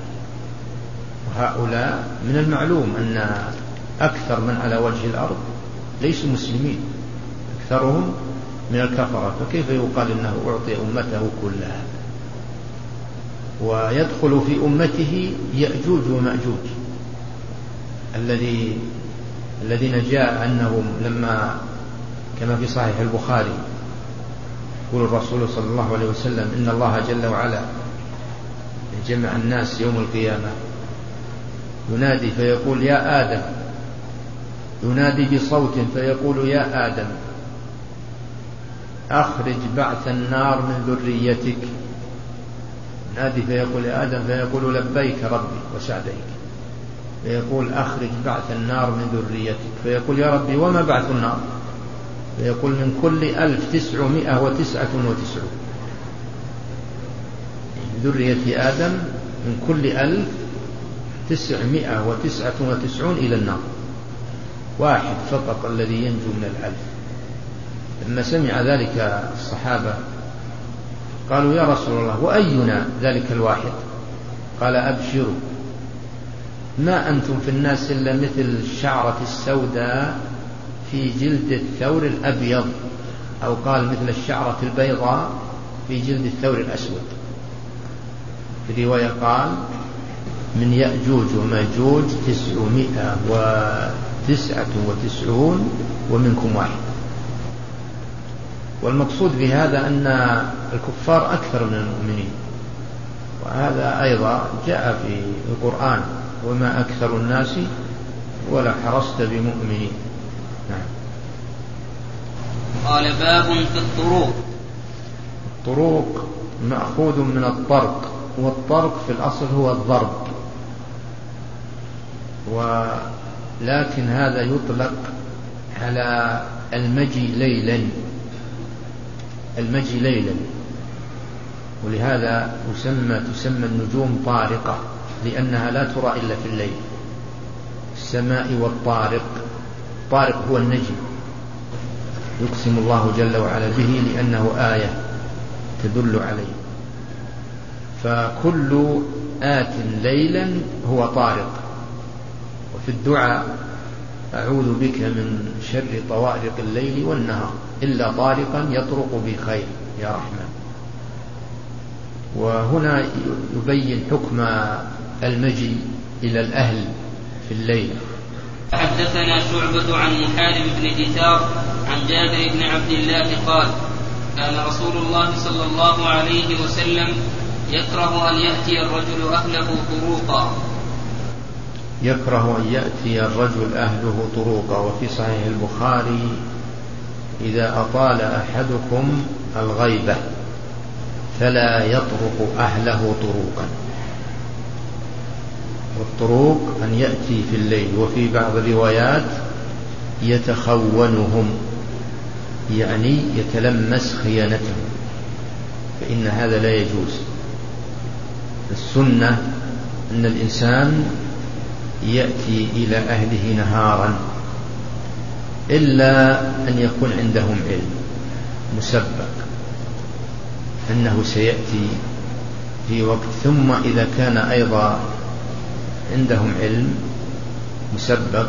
وهؤلاء من المعلوم أن أكثر من على وجه الأرض ليسوا مسلمين، أكثرهم من الكفرة، فكيف يقال إنه أعطي أمته كلها؟ ويدخل في أمته يأجوج ومأجوج الذين جاء أنهم لما كما في صحيح البخاري يقول الرسول صلى الله عليه وسلم إن الله جل وعلا جمع الناس يوم القيامة ينادي فيقول يا آدم، ينادي بصوت فيقول يا آدم أخرج بعث النار من ذريتك، ينادي فيقول يا آدم فيقول لبيك ربي وسعديك، فيقول أخرج بعث النار من ذريتك، فيقول يا ربي وما بعث النار؟ فيقول من كل 1999 ذرية آدم من كل 1999 إلى النار، واحد فقط الذي ينجو من 1000. لما سمع ذلك الصحابة قالوا يا رسول الله وأينا ذلك الواحد؟ قال أبشروا ما أنتم في الناس إلا مثل الشعرة السوداء في جلد الثور الأبيض، أو قال مثل الشعرة البيضاء في جلد الثور الأسود. في رواية قال من يأجوج وماجوج 999 ومنكم واحد. والمقصود بهذا أن الكفار أكثر من المؤمنين، وهذا أيضا جاء في القرآن وما أكثر الناس ولا حرصت بمؤمنين. نعم. قال باب في الطروق. الطروق مأخوذ من الطرق، والطرق في الأصل هو الضرب، ولكن هذا يطلق على المجي ليلا، ولهذا تسمى النجوم طارقة، لأنها لا ترى إلا في الليل. السماء والطارق، الطارق هو النجم، يقسم الله جل وعلا به لأنه آية تدل عليه. فكل آت ليلا هو طارق. وفي الدعاء أعوذ بك من شر طوارق الليل والنهار إلا طارقا يطرق بخير يا رحمن. وهنا يبين حكم المجي إلى الأهل في الليل. حدثنا شعبة عن محارب بن دثار عن جابر بن عبد الله قال كان رسول الله صلى الله عليه وسلم يكره أن يأتي الرجل أهله طروقا. يكره أن يأتي الرجل أهله طروقا. وفي صحيح البخاري إذا أطال أحدكم الغيبة فلا يطرق أهله طروقا. والطروق أن يأتي في الليل، وفي بعض الروايات يتخونهم، يعني يتلمس خيانتهم، فإن هذا لا يجوز. السنة أن الإنسان يأتي إلى أهله نهارا، إلا أن يكون عندهم علم مسبق أنه سيأتي في وقت، ثم إذا كان أيضا عندهم علم مسبق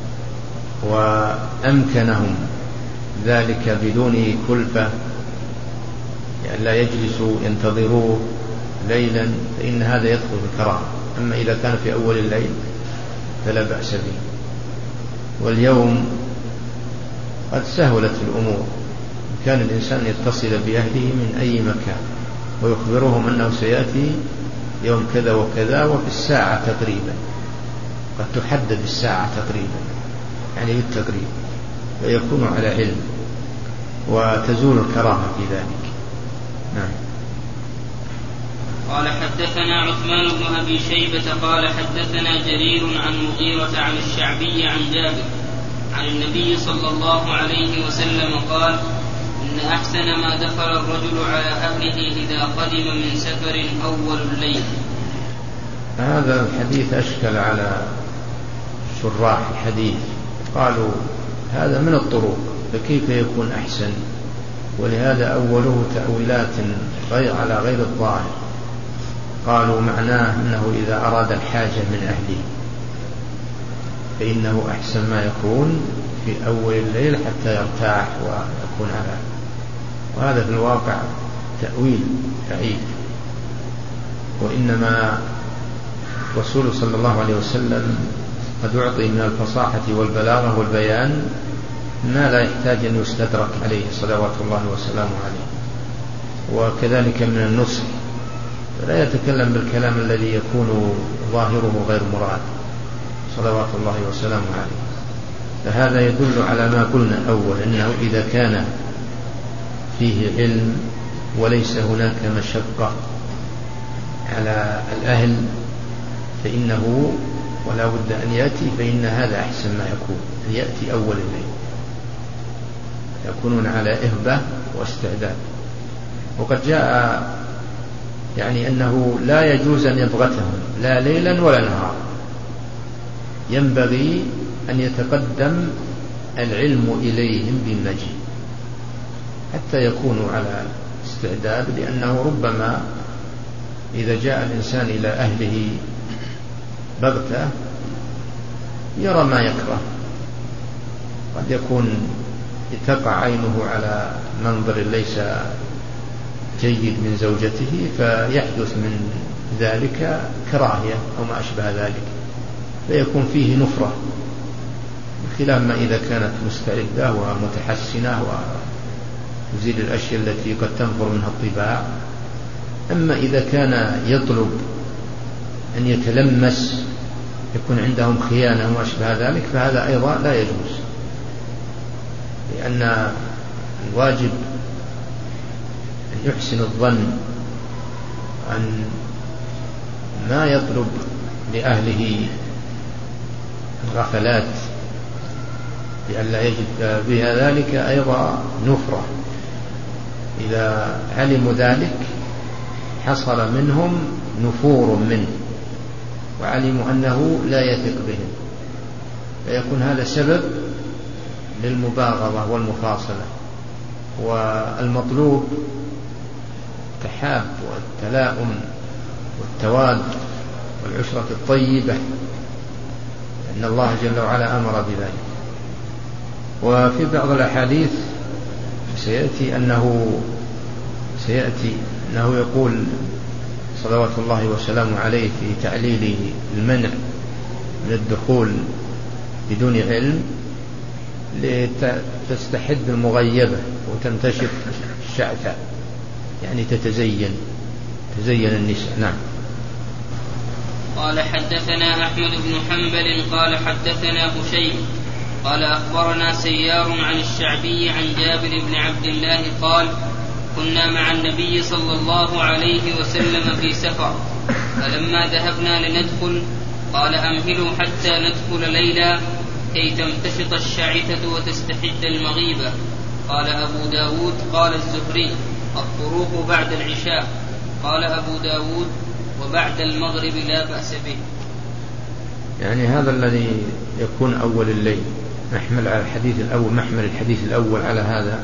وأمكنهم ذلك بدون كلفة، يعني لا يجلسوا ينتظروه ليلا، فإن هذا يدخل في الكراهة. أما إذا كان في أول الليل فلا بأس به. واليوم قد سهلت الأمور، كان الإنسان يتصل بأهله من أي مكان ويخبرهم أنه سيأتي يوم كذا وكذا وفي الساعة تقريبا، قد تحدد الساعة تقريبا يعني بالتقريب، فيكون على علم وتزول الكراهة في ذلك. نعم. قال حدثنا عثمان بن أبي شيبة قال حدثنا جرير عن مغيرة عن الشعبي عن جابر عن النبي صلى الله عليه وسلم قال إن أحسن ما دخل الرجل على أهله إذا قدم من سفر أول الليل. هذا الحديث أشكل على شراح الحديث، قالوا هذا من الطرق فكيف يكون أحسن، ولهذا أوله تأويلات على غير الظاهر. قالوا معناه أنه إذا أراد الحاجة من أهله فإنه أحسن ما يكون في أول الليل حتى يرتاح ويكون على، وهذا في الواقع تأويل ضعيف. وإنما الرسول صلى الله عليه وسلم قد يعطي من الفصاحة والبلاغة والبيان ما لا يحتاج أن يستدرك عليه صلوات الله وسلامه عليه، وكذلك من النصح، فلا يتكلم بالكلام الذي يكون ظاهره غير مراد صلوات الله وسلامه عليه. فهذا يدل على ما قلنا أول، أنه إذا كان فيه علم وليس هناك مشقة على الأهل فإنه ولا بد أن يأتي، فإن هذا أحسن ما يكون، أن يأتي أول الليل، يكونون على إهبة واستعداد. وقد جاء يعني أنه لا يجوز أن يبغتهم لا ليلا ولا نهارا، ينبغي أن يتقدم العلم إليهم بالمجيء حتى يكونوا على استعداد، لأنه ربما إذا جاء الإنسان إلى أهله بغتة يرى ما يكره، قد يكون تقع عينه على منظر ليس جيد من زوجته فيحدث من ذلك كراهية أو ما أشبه ذلك، فيكون فيه نفرة، بخلاف ما إذا كانت مستعدة ومتحسنة وتزيل الأشياء التي قد تنفر منها الطباع. أما إذا كان يطلب أن يتلمس يكون عندهم خيانة وما أشبه ذلك فهذا أيضا لا يجوز، لأن الواجب أن يحسن الظن أن ما يطلب لأهله الغفلات لئلا يجد بها ذلك أيضا نفرة. إذا علموا ذلك حصل منهم نفور منه وعلموا أنه لا يثق بهم، فيكون هذا سبب للمباغضة والمفاصلة. والمطلوب التحاب والتلاؤم والتواد والعشرة الطيبة، إن الله جل وعلا أمر بذلك. وفي بعض الأحاديث سيأتي أنه يقول صلوات الله وسلامه عليه في تعليل المنع من الدخول بدون علم لتستحد المغيبة وتنتشر الشعثاء، يعني تزين النساء. نعم. قال حدثنا أحمد بن حنبل قال حدثنا هشيم قال أخبرنا سيار عن الشعبي عن جابر بن عبد الله قال كنا مع النبي صلى الله عليه وسلم في سفر، فلما ذهبنا لندخل قال أمهلوا حتى ندخل ليلا كي تمتشط الشعثة وتستحد المغيبة. قال أبو داود قال الزهري الطروق بعد العشاء. قال أبو داود وبعد المغرب لا بأس به. يعني هذا الذي يكون أول الليل، محمل الحديث الأول على هذا.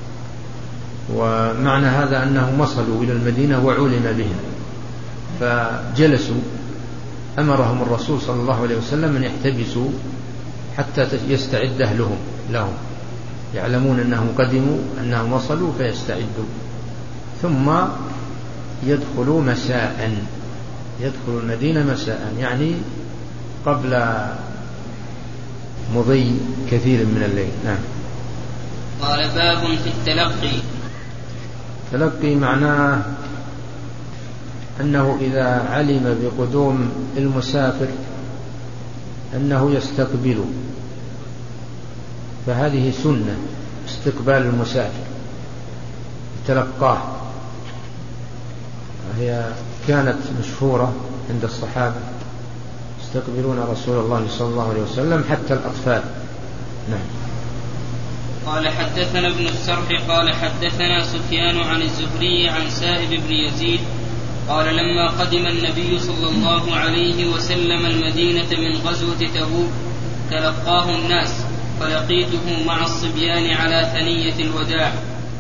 ومعنى هذا أنهم وصلوا إلى المدينة وعلم بهم فجلسوا، أمرهم الرسول صلى الله عليه وسلم أن يحتبسوا حتى يستعد أهلهم لهم، يعلمون أنهم قدموا أنهم وصلوا فيستعدوا، ثم يدخلوا المدينة مساء، يعني قبل مضي كثير من الليل. نعم. قال باب في التلقي. التلقي معناه أنه إذا علم بقدوم المسافر أنه يستقبله، فهذه سنة استقبال المسافر تلقاه، هي كانت مشهورة عند الصحابة يستقبلون رسول الله صلى الله عليه وسلم حتى الأطفال. نعم. قال حدثنا ابن السرح قال حدثنا سفيان عن الزهري عن سائب بن يزيد قال لما قدم النبي صلى الله عليه وسلم المدينة من غزوة تبوك تلقاه الناس، فلقيته مع الصبيان على ثنية الوداع.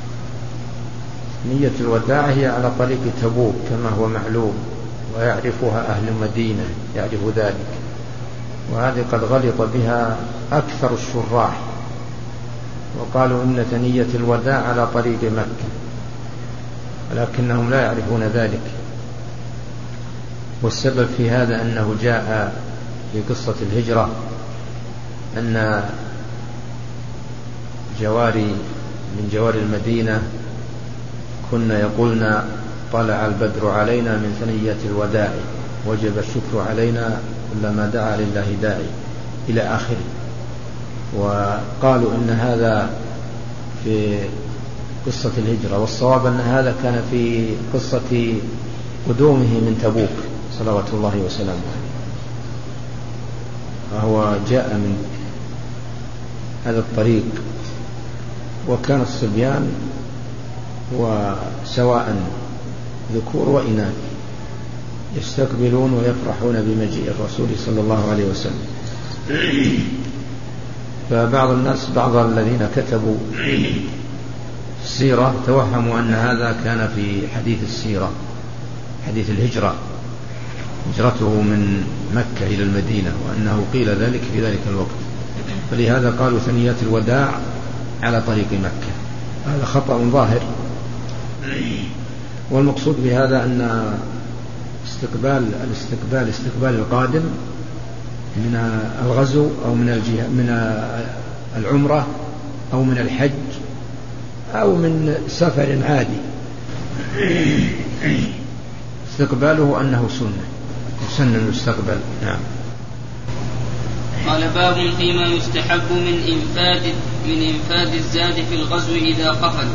ثنية الوداع هي على طريق تبوك كما هو معلوم، ويعرفها أهل المدينة، يعرف ذلك، وهذه قد غلط بها أكثر الشراح وقالوا إن ثنية الوداع على طريق مكة، ولكنهم لا يعرفون ذلك. والسبب في هذا أنه جاء في قصة الهجرة أن من جوار المدينة كنا يقولنا طلع البدر علينا من ثنية الوداع، وجب الشكر علينا كلما دعا لله داعي إلى آخره. وقالوا إن هذا في قصة الهجرة، والصواب أن هذا كان في قصة قدومه من تبوك صلوات الله وسلامه عليه، فهو جاء من هذا الطريق. وكان الصبيان وسواء ذكور وإناث يستقبلون ويفرحون بمجيء الرسول صلى الله عليه وسلم. فبعض الناس، بعض الذين كتبوا السيرة توهموا أن هذا كان في حديث السيرة، حديث الهجرة، هجرته من مكة إلى المدينة، وأنه قيل ذلك في ذلك الوقت، فلهذا قالوا ثنيات الوداع على طريق مكة. هذا خطأ ظاهر. والمقصود بهذا أن استقبال القادم من الغزو أو من العمرة أو من الحج أو من سفر عادي، استقباله أنه سنة المستقبل. نعم. قال باب فيما يستحب من إنفاذ الزاد في الغزو إذا قفل.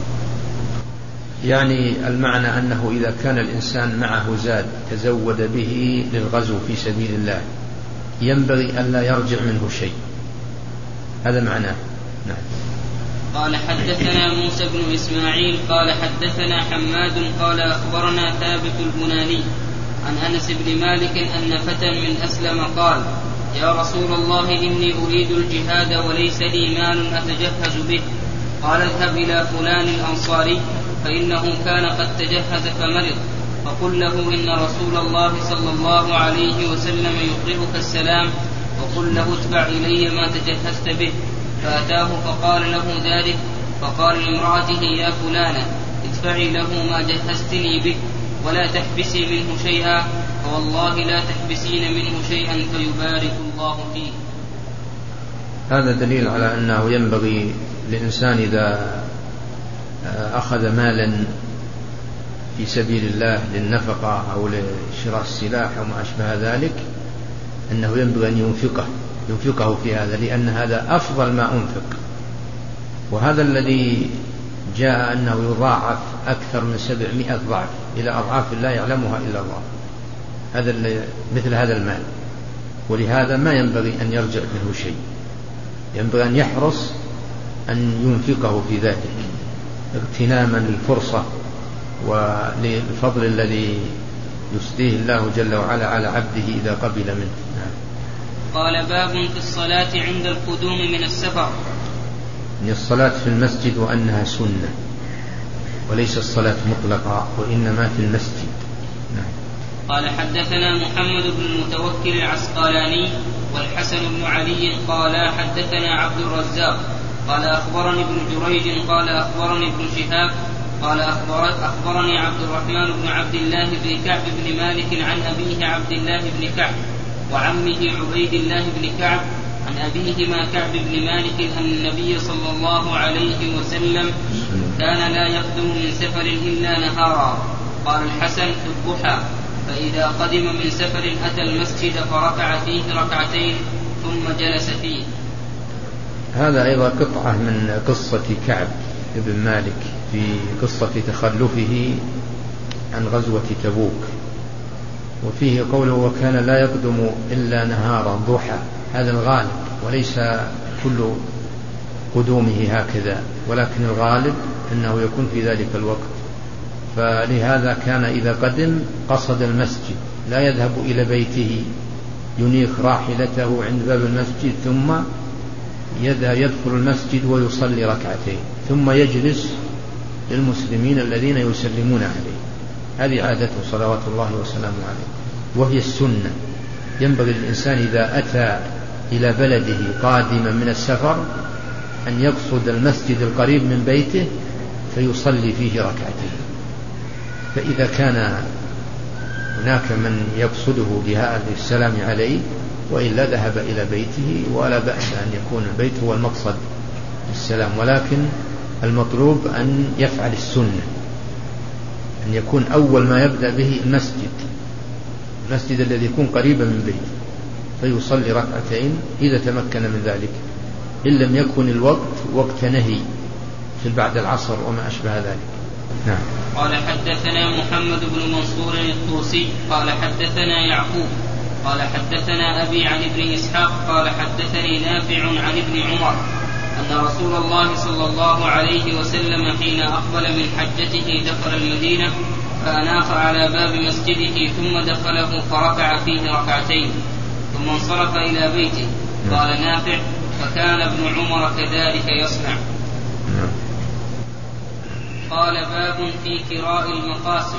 يعني المعنى أنه إذا كان الإنسان معه زاد تزود به للغزو في سبيل الله ينبغي أن لا يرجع منه شيء، هذا معناه. نعم. قال حدثنا موسى بن إسماعيل قال حدثنا حماد قال أخبرنا ثابت البناني عن أنس بن مالك أن فتى من أسلم قال يا رسول الله إني أريد الجهاد وليس لي مال أتجهز به. قال اذهب إلى فلان الأنصاري فإنه كان قد تجهز فمرض، فقل له إن رسول الله صلى الله عليه وسلم يقرئك السلام، وقل له اتبع إلي ما تجهزت به. فأتاه فقال له ذلك، فقال لامرأته يا فلانة ادفعي له ما جهزتني به. ولا تحبسي منه شيئا، فوالله لا تحبسين منه شيئا فيبارك الله فيه. هذا دليل على أنه ينبغي للإنسان إذا أخذ مالا في سبيل الله للنفقة أو لشراء السلاح أو ما أشبه ذلك أنه ينبغي أن ينفقه في هذا، لأن هذا أفضل ما أنفق. وهذا الذي جاء أنه يضاعف أكثر من 700 ضعف إلى أضعاف لا يعلمها إلا الله، مثل هذا المال. ولهذا ما ينبغي أن يرجع منه شيء، ينبغي أن يحرص أن ينفقه في ذلك اغتناما للفرصة وللفضل الذي يسديه الله جل وعلا على عبده إذا قبل منه. قال: باب في الصلاة عند القدوم من السفر. من الصلاة في المسجد وأنها سنة وليس الصلاة مطلقة وإنما في المسجد. قال: حدثنا محمد بن المتوكل العسقلاني والحسن بن علي قال: حدثنا عبد الرزاق قال: أخبرني ابن جريج قال: أخبرني ابن شهاب قال: أخبرني عبد الرحمن بن عبد الله بن كعب بن مالك عن أبيه عبد الله بن كعب وعمه عبيد الله بن كعب عن أبيهما كعب بن مالك أن النبي صلى الله عليه وسلم كان لا يقدم من سفر إلا نهارا. قال الحسن: في الضحى، فإذا قدم من سفر أتى المسجد فركع فيه ركعتين ثم جلس فيه. هذا أيضا قطعة من قصة كعب بن مالك في قصة تخلفه عن غزوة تبوك، وفيه قوله: وكان لا يقدم إلا نهارا ضحى. هذا الغالب، وليس كل قدومه هكذا، ولكن الغالب أنه يكون في ذلك الوقت. فلهذا كان إذا قدم قصد المسجد، لا يذهب إلى بيته ينيخ راحلته عند باب المسجد ثم يدخل المسجد ويصلي ركعتين ثم يجلس للمسلمين الذين يسلمون عليه. هذه عادته صلوات الله وسلامه عليه، وهي السنة. ينبغي للإنسان إذا أتى إلى بلده قادما من السفر أن يقصد المسجد القريب من بيته فيصلي فيه ركعتين. فإذا كان هناك من يقصده لهذا السلام عليه وإلا ذهب إلى بيته، ولا بأس أن يكون البيت هو المقصد للسلام، ولكن المطلوب أن يفعل السنة، أن يكون أول ما يبدأ به المسجد الذي يكون قريبا من بيته فيصلي ركعتين إذا تمكن من ذلك، إن لم يكن الوقت وقت نهي في بعد العصر وما أشبه ذلك. نعم. قال: حدثنا محمد بن منصور الطوسي قال: حدثنا يعقوب قال: حدثنا أبي عن ابن إسحاق قال: حدثني نافع عن ابن عمر أن رسول الله صلى الله عليه وسلم حين أقبل من حجته دخل المدينة فأناخ على باب مسجده ثم دخله فركع فيه ركعتين ثم انصرف إلى بيته. قال نافع: فكان ابن عمر كذلك يصنع. قال: باب في كراء المقاسم.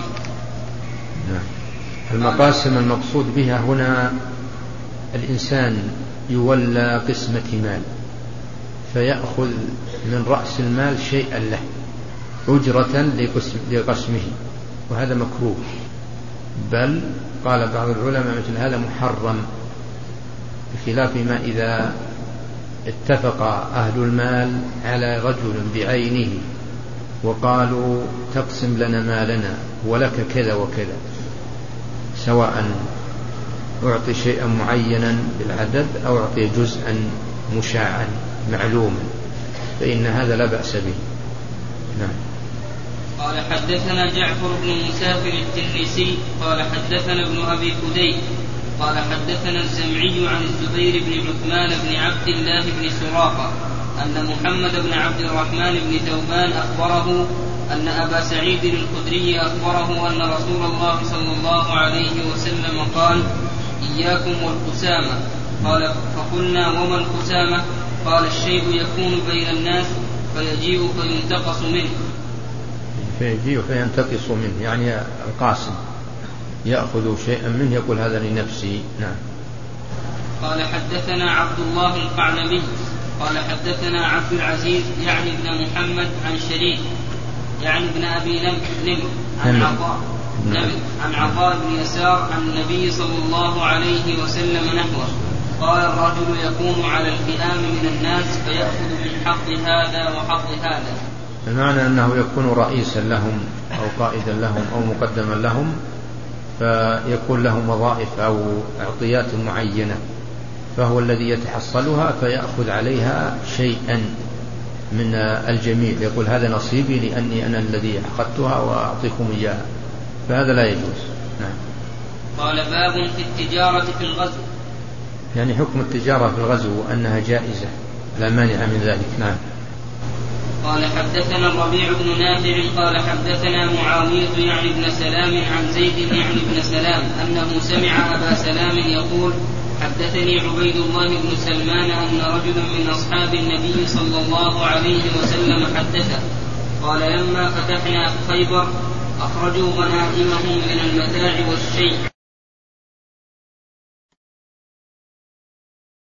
المقاسم المقصود بها هنا الإنسان يولى قسمة مال فيأخذ من رأس المال شيئا له أجرة لقسمه، وهذا مكروه، بل قال بعض العلماء مثل هذا محرم، بخلاف ما إذا اتفق أهل المال على رجل بعينه وقالوا: تقسم لنا مالنا ولك كذا وكذا، سواء أعطي شيئا معينا بالعدد أو أعطي جزءا مشاعا معلوما، فإن هذا لا بأس به. نعم. قال: حدثنا جعفر بن مسافر التنيسي قال: حدثنا ابن أبي فديك قال: حدثنا الزمعي عن الزبير بن عثمان بن عبد الله بن سراقة أن محمد بن عبد الرحمن بن ثوبان أخبره أن أبا سعيد الخدري أخبره أن رسول الله صلى الله عليه وسلم قال: إياكم والقسامة. قال: فقلنا: وما القسامة؟ قال: الشيء يكون بين الناس فيجيء فينتقص منه. فيجيء فينتقص منه يعني القاسم يأخذ شيئا منه يقول هذا لنفسي. نعم. قال: حدثنا عبد الله القعنبي قال: حدثنا عبد العزيز يعني ابن محمد عن شريك يعني ابن أبي نمر عن عطاء عن عطاء بن يسار عن النبي صلى الله عليه وسلم نحوه قال الرجل يكون على الفئام من الناس فيأخذ من حق هذا وحق هذا. المعنى أنه يكون رئيسا لهم أو قائدا لهم أو مقدما لهم، فيكون لهم وظائف أو اعطيات معينة، فهو الذي يتحصلها فيأخذ عليها شيئا من الجميل، يقول هذا نصيبي لأني أنا الذي أخذتها وأعطيكم إياها، فهذا لا يجوز. نعم. قال باب في التجارة في الغزو، يعني حكم التجارة في الغزو أنها جائزة لا مانع من ذلك. نعم. قال حدثنا الربيع بن نافع قال حدثنا معاوية يعني بن سلام عن زيد يعني بن سلام أنه سمع أبا سلام يقول حدثني عبيد الله بن سلمان أن رجلا من أصحاب النبي صلى الله عليه وسلم حدثه قال لما فتحنا خيبر أخرجوا غنائمهم من المتاع والشيء